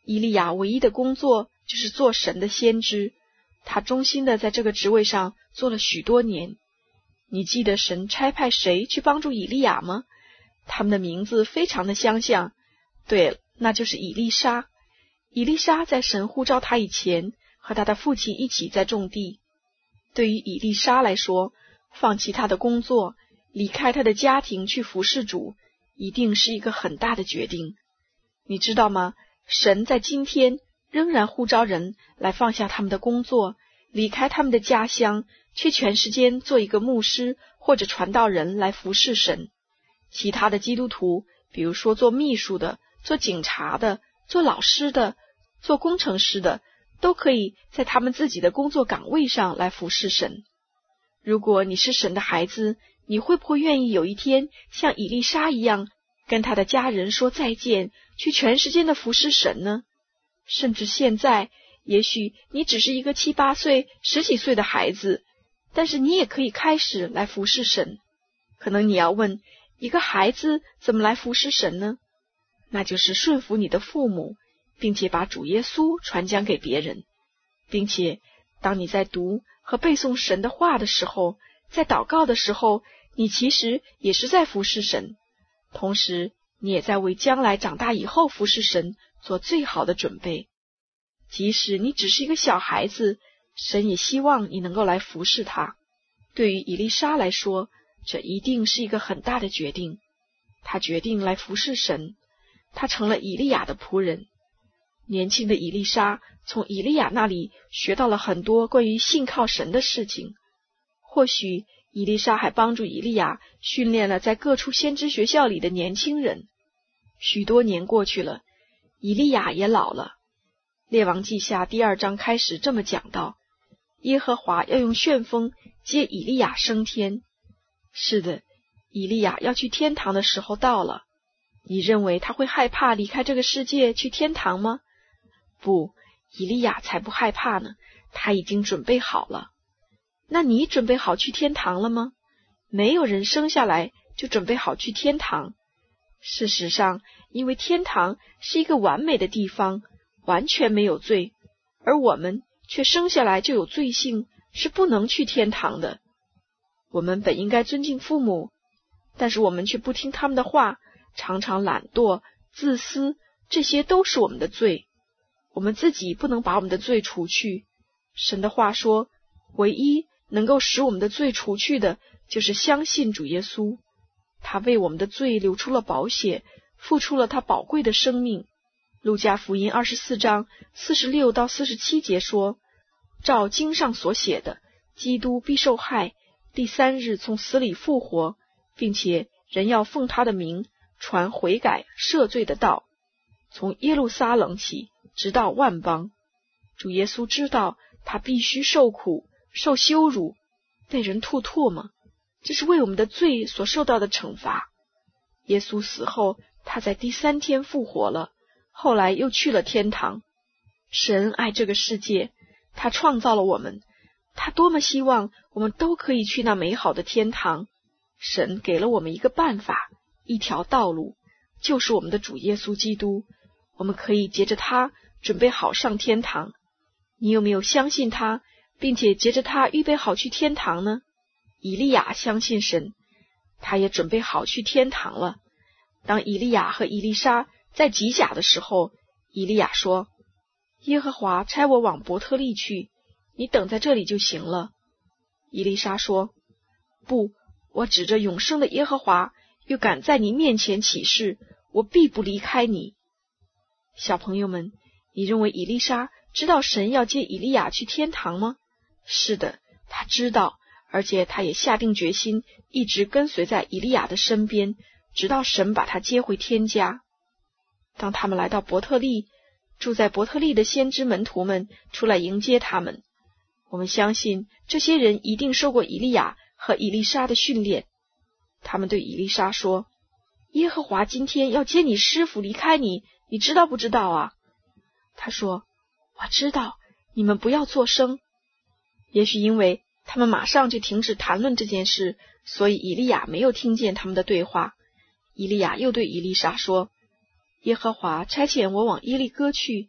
以利亚唯一的工作就是做神的先知，他忠心的在这个职位上做了许多年。你记得神差派谁去帮助以利亚吗？他们的名字非常的相像。对了，那就是以利沙。以利沙在神呼召他以前，和他的父亲一起在种地。对于以利沙来说，放弃他的工作，离开他的家庭去服侍主，一定是一个很大的决定。你知道吗？神在今天仍然呼召人来放下他们的工作，离开他们的家乡，去全时间做一个牧师或者传道人来服侍神。其他的基督徒，比如说做秘书的、做警察的、做老师的、做工程师的，都可以在他们自己的工作岗位上来服侍神。如果你是神的孩子，你会不会愿意有一天像以利沙一样，跟他的家人说再见，去全时间的服侍神呢？甚至现在，也许你只是一个七八岁、十几岁的孩子，但是你也可以开始来服侍神。可能你要问，一个孩子怎么来服侍神呢？那就是顺服你的父母，并且把主耶稣传讲给别人，并且当你在读和背诵神的话的时候，在祷告的时候，你其实也是在服侍神，同时你也在为将来长大以后服侍神做最好的准备。即使你只是一个小孩子，神也希望你能够来服侍他。对于以利沙来说，这一定是一个很大的决定。他决定来服侍神，他成了以利亚的仆人。年轻的以利沙从以利亚那里学到了很多关于信靠神的事情。或许以利沙还帮助以利亚训练了在各处先知学校里的年轻人。许多年过去了，以利亚也老了。列王记下第二章开始这么讲到，耶和华要用旋风接以利亚升天。是的，以利亚要去天堂的时候到了。你认为他会害怕离开这个世界去天堂吗？不，以利亚才不害怕呢，他已经准备好了。那你准备好去天堂了吗？没有人生下来就准备好去天堂。事实上，因为天堂是一个完美的地方，完全没有罪，而我们却生下来就有罪性，是不能去天堂的。我们本应该尊敬父母，但是我们却不听他们的话，常常懒惰、自私，这些都是我们的罪。我们自己不能把我们的罪除去。神的话说，唯一能够使我们的罪除去的，就是相信主耶稣。他为我们的罪流出了宝血，付出了他宝贵的生命。路加福音二十四章四十六到四十七节说，照经上所写的，基督必受害，第三日从死里复活，并且人要奉他的名传悔改赦罪的道，从耶路撒冷起，直到万邦。主耶稣知道他必须受苦、受羞辱、被人吐唾沫，这是为我们的罪所受到的惩罚。耶稣死后，他在第三天复活了，后来又去了天堂。神爱这个世界，他创造了我们，他多么希望我们都可以去那美好的天堂。神给了我们一个办法，一条道路，就是我们的主耶稣基督。我们可以借着他准备好上天堂。你有没有相信他，并且借着他预备好去天堂呢？以利亚相信神，他也准备好去天堂了。当以利亚和以利沙在吉甲的时候，以利亚说，耶和华差我往伯特利去，你等在这里就行了。以利沙说，不，我指着永生的耶和华，又敢在你面前起誓，我必不离开你。小朋友们，你认为以利沙知道神要接以利亚去天堂吗？是的，他知道，而且他也下定决心，一直跟随在以利亚的身边，直到神把他接回天家。当他们来到伯特利，住在伯特利的先知门徒们出来迎接他们。我们相信这些人一定受过以利亚和以利沙的训练。他们对以利沙说，耶和华今天要接你师父离开你，你知道不知道啊？他说，我知道，你们不要作声。也许因为他们马上就停止谈论这件事，所以以利亚没有听见他们的对话。以利亚又对以利沙说，耶和华差遣我往耶利哥去，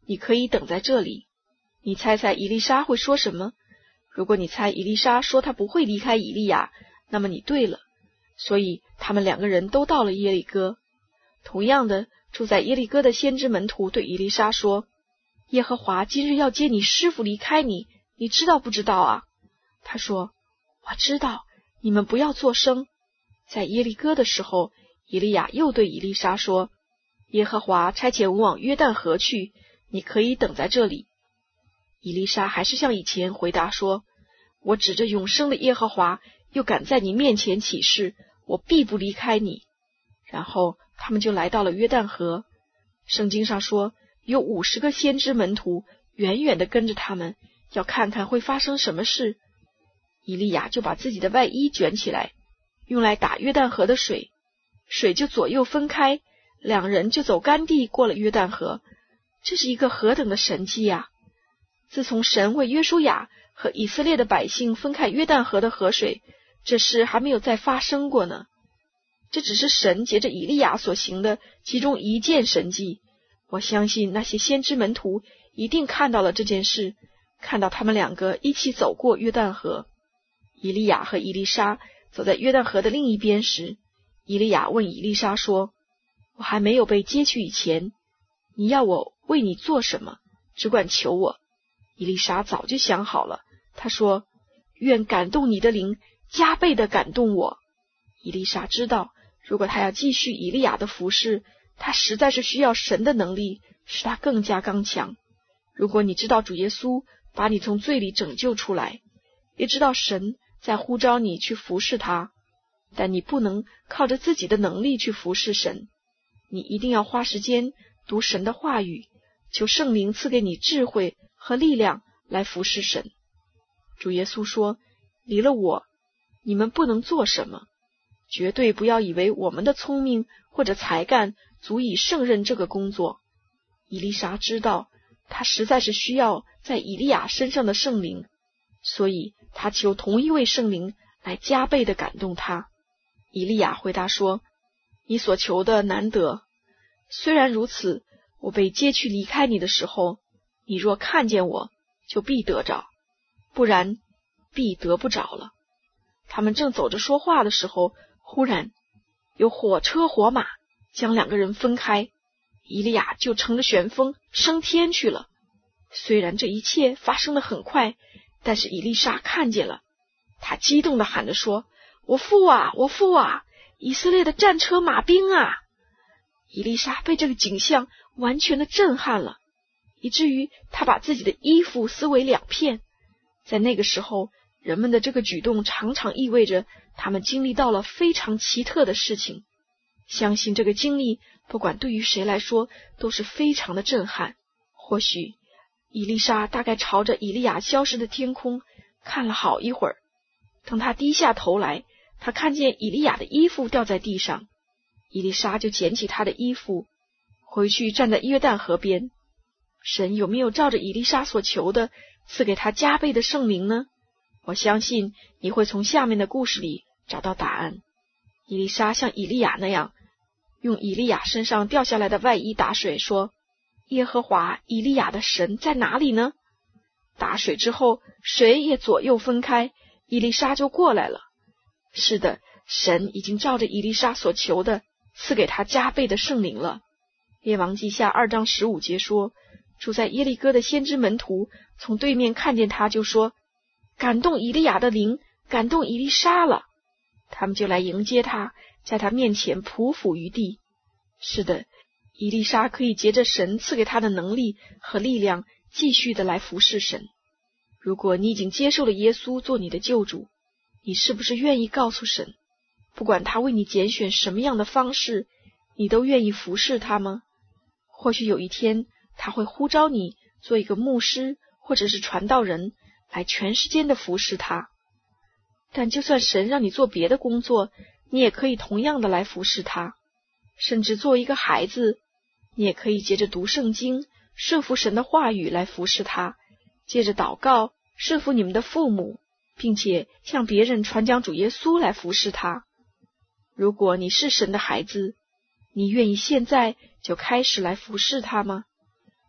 你可以等在这里。你猜猜以利沙会说什么？如果你猜以利沙说他不会离开以利亚，那么你对了。所以他们两个人都到了耶利哥。同样的，住在耶利哥的先知门徒对以利沙说，耶和华今日要接你师父离开你，你知道不知道啊？他说，我知道，你们不要作声。在耶利哥的时候，以利亚又对以利沙说，耶和华差遣我往约旦河去，你可以等在这里。以利沙还是像以前回答说，我指着永生的耶和华，又敢在你面前起誓，我必不离开你。然后他们就来到了约旦河。圣经上说，有五十个先知门徒远远地跟着他们，要看看会发生什么事。以利亚就把自己的外衣卷起来，用来打约旦河的水，水就左右分开，两人就走干地过了约旦河。这是一个何等的神迹啊！自从神为约书亚和以色列的百姓分开约旦河的河水，这事还没有再发生过呢。这只是神藉着以利亚所行的其中一件神迹。我相信那些先知门徒一定看到了这件事，看到他们两个一起走过约旦河。以利亚和以利沙走在约旦河的另一边时，以利亚问以利沙说，我还没有被接去以前，你要我为你做什么？只管求我。以利沙早就想好了，他说，愿感动你的灵加倍的感动我。以利沙知道，如果他要继续以利亚的服事，他实在是需要神的能力，使他更加刚强。如果你知道主耶稣把你从罪里拯救出来，也知道神在呼召你去服侍他，但你不能靠着自己的能力去服侍神，你一定要花时间读神的话语，求圣灵赐给你智慧和力量来服侍神。主耶稣说，离了我，你们不能做什么。绝对不要以为我们的聪明或者才干足以胜任这个工作。以利沙知道，他实在是需要在以利亚身上的圣灵，所以他求同一位圣灵来加倍的感动他。以利亚回答说，你所求的难得，虽然如此，我被接去离开你的时候，你若看见我，就必得着，不然必得不着了。他们正走着说话的时候，忽然有火车火马将两个人分开，以利亚就乘着旋风升天去了。虽然这一切发生得很快，但是以利沙看见了，他激动地喊着说，我父啊，我父啊，以色列的战车马兵啊！以利沙被这个景象完全的震撼了，以至于他把自己的衣服撕为两片。在那个时候，人们的这个举动常常意味着他们经历到了非常奇特的事情。相信这个经历不管对于谁来说都是非常的震撼。或许以利沙大概朝着以利亚消失的天空看了好一会儿，等他低下头来，他看见以利亚的衣服掉在地上，以利沙就捡起他的衣服，回去站在约旦河边。神有没有照着以利沙所求的赐给他加倍的圣灵呢？我相信你会从下面的故事里找到答案。以利沙像以利亚那样，用以利亚身上掉下来的外衣打水，说，耶和华以利亚的神在哪里呢？打水之后，水也左右分开，以利沙就过来了。是的，神已经照着以利沙所求的赐给他加倍的圣灵了。列王记下二章十五节说，住在耶利哥的先知门徒从对面看见他，就说，感动以利亚的灵感动以利沙了。他们就来迎接他，在他面前匍匐于地。是的，以利沙可以借着神赐给他的能力和力量，继续的来服侍神。如果你已经接受了耶稣做你的救主，你是不是愿意告诉神，不管他为你拣选什么样的方式，你都愿意服侍他吗？或许有一天他会呼召你做一个牧师或者是传道人，来全时间的服侍他。但就算神让你做别的工作，你也可以同样的来服侍他。甚至做一个孩子，你也可以借着读圣经顺服神的话语来服侍他，借着祷告顺服你们的父母，并且向别人传讲主耶稣来服侍他。如果你是神的孩子，你愿意现在就开始来服侍他吗？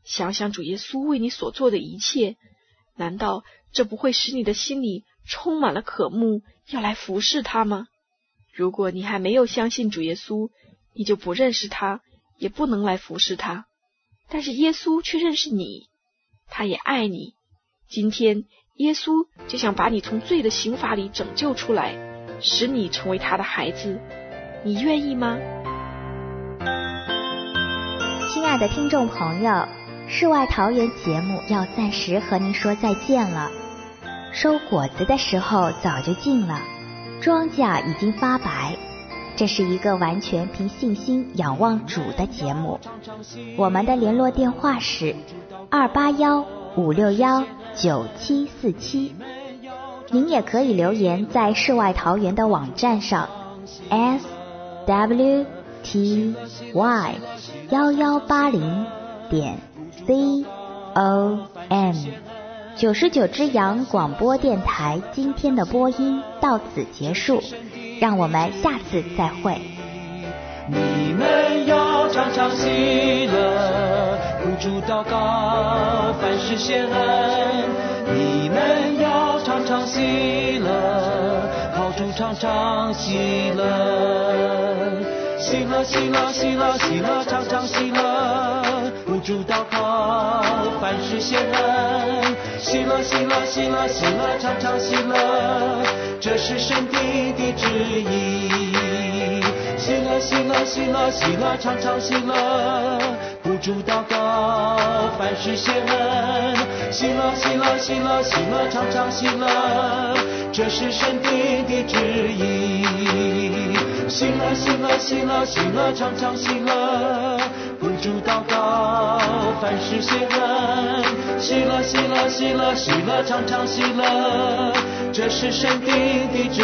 想想主耶稣为你所做的一切，难道这不会使你的心里充满了渴慕，要来服侍他吗？如果你还没有相信主耶稣，你就不认识他，也不能来服侍他。但是耶稣却认识你，他也爱你。今天耶稣就想把你从罪的刑罚里拯救出来，使你成为他的孩子，你愿意吗？ 亲爱的听众朋友，世外桃源节目要暂时和您说再见了。收果子的时候早就近了，庄稼已经发白。这是一个完全凭信心仰望主的节目。我们的联络电话是二八幺五六幺九七四七。您也可以留言在世外桃源的网站上 s w t y 一一八零点 c o m。九十九只羊广播电台今天的播音到此结束，让我们下次再会。 你们要常常喜乐，不住祷告，凡事谢恩。你们要常常喜乐，好主常常喜乐。喜乐喜乐喜乐喜乐常常喜乐，不住祷告，凡事谢恩。喜乐喜乐喜乐喜乐常常喜乐，这是神定的旨意。喜乐喜乐喜乐喜乐常常喜乐，不住祷告，凡事谢恩。喜乐喜乐喜乐喜乐常常喜乐，这是神定的旨意。喜乐喜乐喜乐喜乐常常喜乐，不住祷告，凡事谢恩。喜乐喜乐喜乐喜乐常常喜乐，这是神定的旨